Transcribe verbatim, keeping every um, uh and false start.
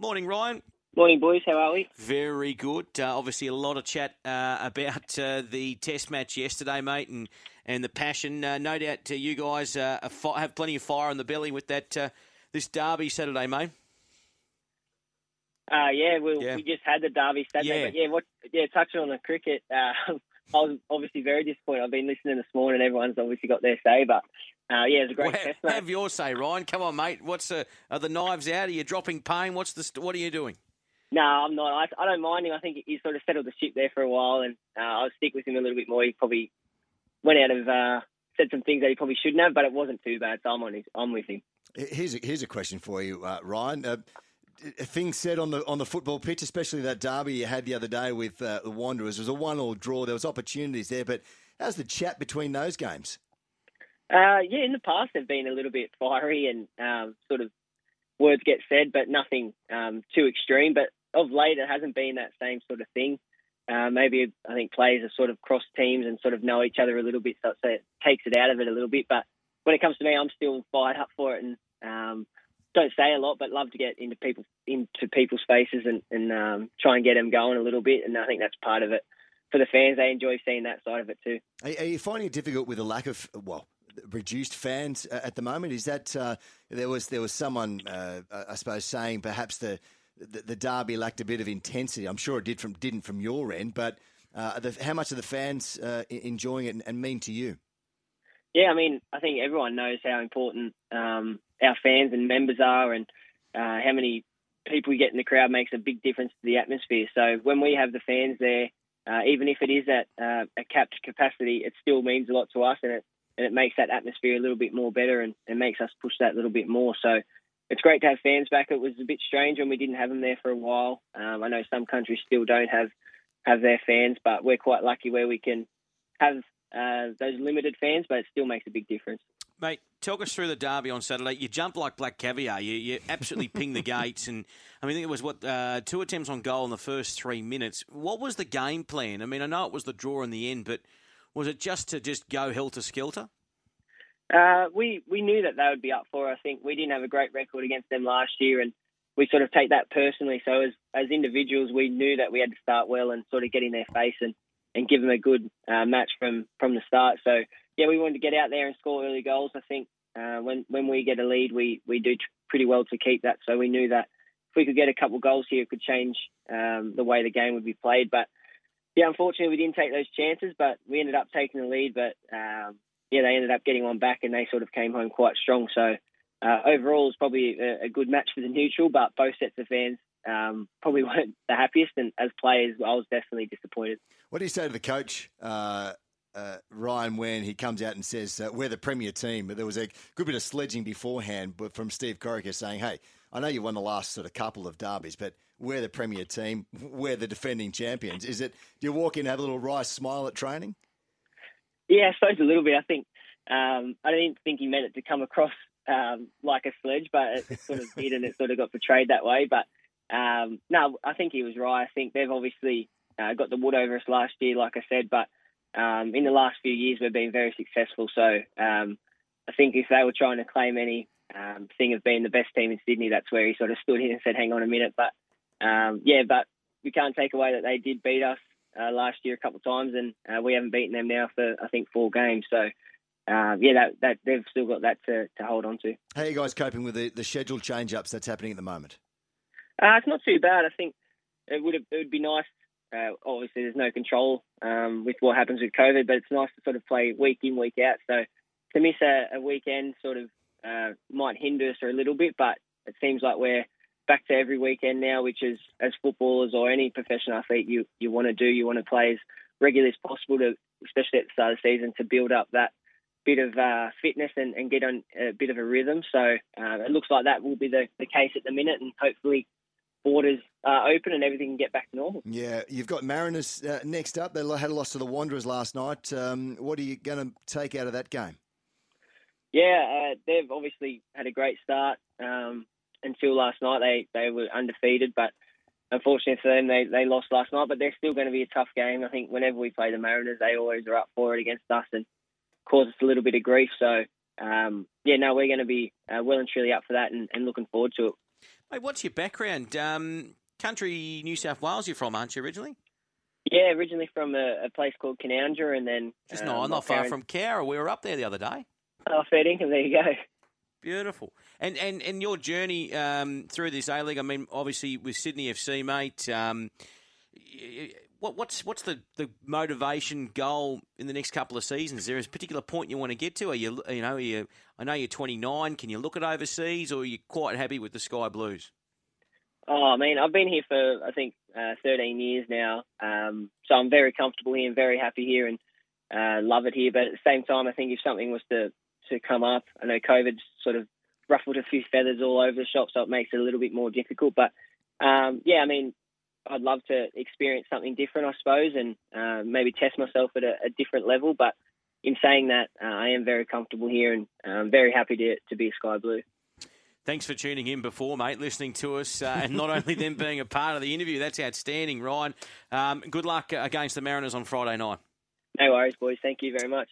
Morning, Ryan. Morning, boys. How are we? Very good. Uh, obviously, a lot of chat uh, about uh, the Test match yesterday, mate, and, and the passion. Uh, no doubt uh, you guys uh, have plenty of fire in the belly with that uh, this derby Saturday, mate. Uh, yeah, we Yeah. we just had the derby Saturday, Yeah. but yeah, what yeah, touching on the cricket, uh, I was obviously very disappointed. I've been listening this morning, and everyone's obviously got their say, but uh, yeah, it was a great Well, Test have, match. have your say, Ryan. Come on, mate. What's the, are the knives out? Are you dropping pain? What's the st- What are you doing? No, I'm not. I, I don't mind him. I think he sort of settled the ship there for a while, and uh, I'll stick with him a little bit more. He probably went out of uh, said some things that he probably shouldn't have, but it wasn't too bad. So I'm on his, I'm with him. Here's a, here's a question for you, uh, Ryan. Uh, things said on the on the football pitch, especially that derby you had the other day with uh, the Wanderers, it was a one-all draw. There was opportunities there, but how's the chat between those games? Uh, yeah, in the past they've been a little bit fiery and um, sort of words get said, but nothing um, too extreme. But of late, it hasn't been that same sort of thing. Uh, maybe I think players have sort of crossed teams and sort of know each other a little bit, so it takes it out of it a little bit. But when it comes to me, I'm still fired up for it, and um, don't say a lot, but love to get into people into people's faces and, and um, try and get them going a little bit. And I think that's part of it for the fans. They enjoy seeing that side of it too. Are, are you finding it difficult with a lack of well? reduced fans at the moment? Is that uh, there was there was someone uh, I suppose saying perhaps the, the the derby lacked a bit of intensity. I'm sure it did from didn't from your end, but uh, the, how much are the fans uh, enjoying it and, and mean to you? Yeah, I mean, I think everyone knows how important um, our fans and members are, and uh, how many people we get in the crowd makes a big difference to the atmosphere. So when we have the fans there, uh, even if it is at uh, a capped capacity, it still means a lot to us, and it and it makes that atmosphere a little bit more better and, and makes us push that a little bit more. So it's great to have fans back. It was a bit strange when we didn't have them there for a while. Um, I know some countries still don't have, have their fans, but we're quite lucky where we can have uh, those limited fans, but it still makes a big difference. Mate, talk us through the derby on Saturday. You jumped like black caviar. You, you absolutely pinged the gates. And I mean, I think it was, what, uh, two attempts on goal in the first three minutes. What was the game plan? I mean, I know it was the draw in the end, but was it just to just go helter-skelter? Uh, we, we knew that they would be up for it. I think we didn't have a great record against them last year, and we sort of take that personally. So as as individuals, we knew that we had to start well and sort of get in their face and, and give them a good uh, match from, from the start. So, yeah, we wanted to get out there and score early goals. I think uh, when, when we get a lead, we, we do tr- pretty well to keep that. So we knew that if we could get a couple of goals here, it could change um, the way the game would be played. But yeah, unfortunately, we didn't take those chances, but we ended up taking the lead. But, um, yeah, they ended up getting one back, and they sort of came home quite strong. So, uh, overall, it's probably a, a good match for the neutral, but both sets of fans um, probably weren't the happiest. And as players, I was definitely disappointed. What do you say to the coach, uh, uh, Ryan, when he comes out and says, uh, we're the premier team? But there was a good bit of sledging beforehand but from Steve Corica saying, hey, I know you won the last sort of couple of derbies, but we're the premier team. We're the defending champions. Is it, do you walk in and have a little wry smile at training? Yeah, I suppose a little bit. I think um, I didn't think he meant it to come across um, like a sledge, but it sort of did, and it sort of got portrayed that way. But um, no, I think he was right. I think they've obviously uh, got the wood over us last year, like I said, but um, in the last few years we've been very successful. So um, I think if they were trying to claim any um, thing of being the best team in Sydney, that's where he sort of stood in and said, hang on a minute. But um, yeah, but we can't take away that they did beat us Uh, last year a couple of times, and uh, we haven't beaten them now for I think four games. So uh, yeah, that, that they've still got that to, to hold on to. How are you guys coping with the, the schedule change-ups that's happening at the moment? Uh, it's not too bad. I think it would it would be nice. Uh, obviously, there's no control um, with what happens with COVID, but it's nice to sort of play week in, week out. So to miss a, a weekend sort of uh, might hinder us a little bit, but it seems like we're back to every weekend now, which is, as footballers or any professional athlete, you, you want to do. You want to play as regularly as possible, to, especially at the start of the season, to build up that bit of uh, fitness and, and get on a bit of a rhythm. So uh, it looks like that will be the, the case at the minute, and hopefully borders are open and everything can get back to normal. Yeah, you've got Mariners uh, next up. They had a loss to the Wanderers last night. Um, what are you going to take out of that game? Yeah, uh, they've obviously had a great start. Um, until last night, they, they were undefeated, but unfortunately for them, they, they lost last night. But they're still going to be a tough game. I think whenever we play the Mariners, they always are up for it against us and cause us a little bit of grief. So, um, yeah, no, we're going to be uh, well and truly up for that and, and looking forward to it. Hey, what's your background? Um, country New South Wales you're from, aren't you, originally? Yeah, originally from a, a place called Canowja, and then Just um, not, my not far parents- from Cowra. We were up there the other day. Oh, fair dinkum, there you go. Beautiful. And and, and your journey um, through this A-League, I mean, obviously with Sydney F C, mate, um, what, what's what's the, the motivation goal in the next couple of seasons? Is there a particular point you want to get to? Are you, you know, are you, I know you're twenty-nine. Can you look at overseas, or are you quite happy with the Sky Blues? Oh, I mean, I've been here for, I think, uh, thirteen years now. Um, so I'm very comfortable here and very happy here and uh, love it here. But at the same time, I think if something was to, to come up, I know COVID's sort of ruffled a few feathers all over the shop, so it makes it a little bit more difficult. But, um, yeah, I mean, I'd love to experience something different, I suppose, and uh, maybe test myself at a, a different level. But in saying that, uh, I am very comfortable here and I'm very happy to, to be a Sky Blue. Thanks for tuning in before, mate, listening to us, uh, and not only them being a part of the interview. That's outstanding, Ryan. Um, good luck against the Mariners on Friday night. No worries, boys. Thank you very much.